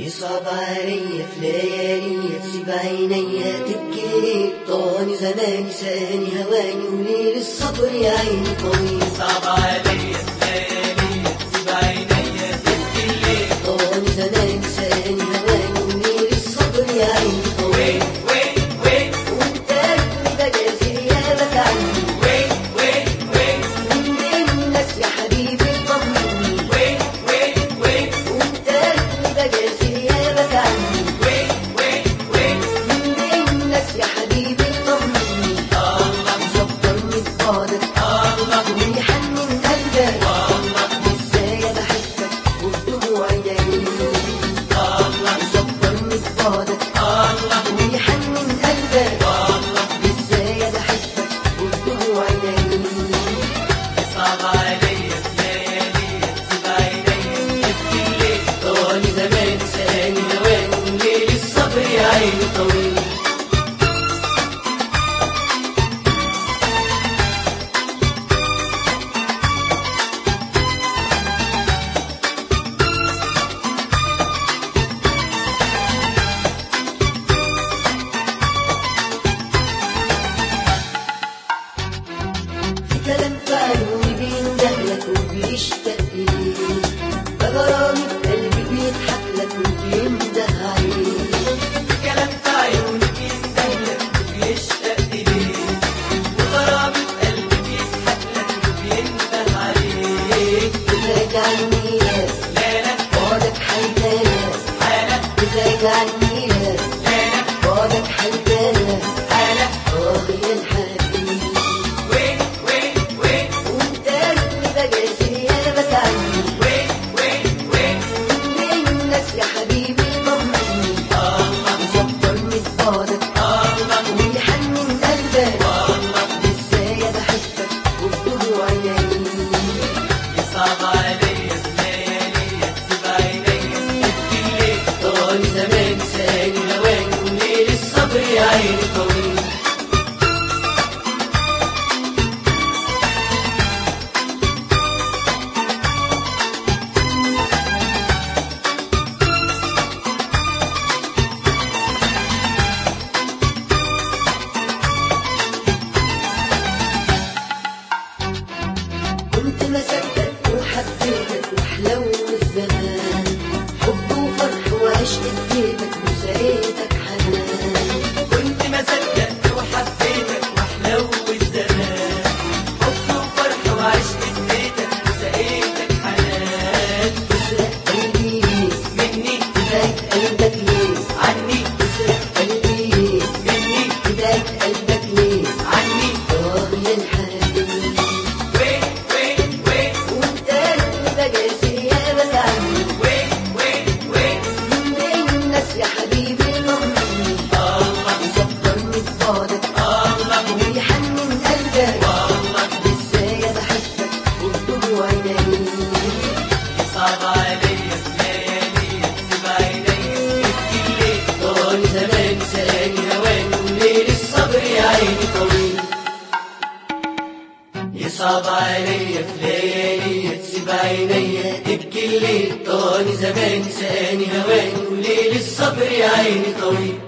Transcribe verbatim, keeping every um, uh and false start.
يصعب علي في ليالي تسيب عينيا تبكي طاني زماني ساني هواني وليل الصبر يا عيني طويل. يصعب علي في ليالي تسيب عينيا تبكي طاني زماني ساني هواني وليل الصبر يا عيني طويل. وين وين وانت اللي بجازي غيابك عني وين وين وين من بين الناس يا حبيبي طمني. وين وين وين وانت اللي بجازي غيابك عني وين وين وين من بين الناس يا حبيبي طمني. الله ظبطني ببعدك الله ويحنن قلبك الله ازاي بحبك وبدموعي جايين. الله ظبطني ببعدك الله ويحنن قلبك الله ازاي بحبك وبدموعي جايين. يصعب علي في ليالي تسيب عينيا تبكي طالي زمان ساني هواني وليل الصبر يا عيني طويل. في كلام في عيوني بيندهلك وبيشتاق ليك بغرامي في قلبي بيضحك لك وبينده عليك. كلام في عيوني بيندهلك وبيشتاق ليك وغرامي في قلبي بيضحك لك وبينده عليك. بتلاقيك عني لا لا لا بعدك حيتانا حالة بتلاقيك عني لا لا لا بعدك حيتانا حالة اه يا الحبيب. وين وين وين وانت اللي بجازي غيابك عني وين وين وين من بين الناس يا حبيبي طمني. الله ظبطني ببعدك الله ويحنن قلبك الله ازاي بحبك وبدموعي جايين. يصعب علي في ليالي تسيب عينيا تبكي طالي زمان ساني هواني وليل الصبر يا عيني طويل. كنت مصدق وحبيتك وحلو الزمان حب وفرح وعشق اديتك وسقيتك حنان. كنت ما صدقت وحبيتك وحلو الزمان حب وفرح وعشق اديتك وسقيتك حنان. تسرق قلبي ليه مني تضايق قلبك ليه عني تسرق قلبي ليه مني تضايق قلبك ليه عني اه يا الحبيب. وين وين وين وانت اللي بجازي غيابك عني وين وين وين من بين الناس يا حبيبي طمني. الله ظبطني ببعدك الله ويحنن قلبك الله ازاي بحبك وبدموعي جايين. يصعب علي في ليالي تسيب عينيا تبكي طالي زمان ساني هواني وليل الصبر يا عيني طويل. يصعب علي في ليالي تسيب عينيا تبكي الليل. طالي زمان ساني هواني وليل الصبر يا عيني طويل.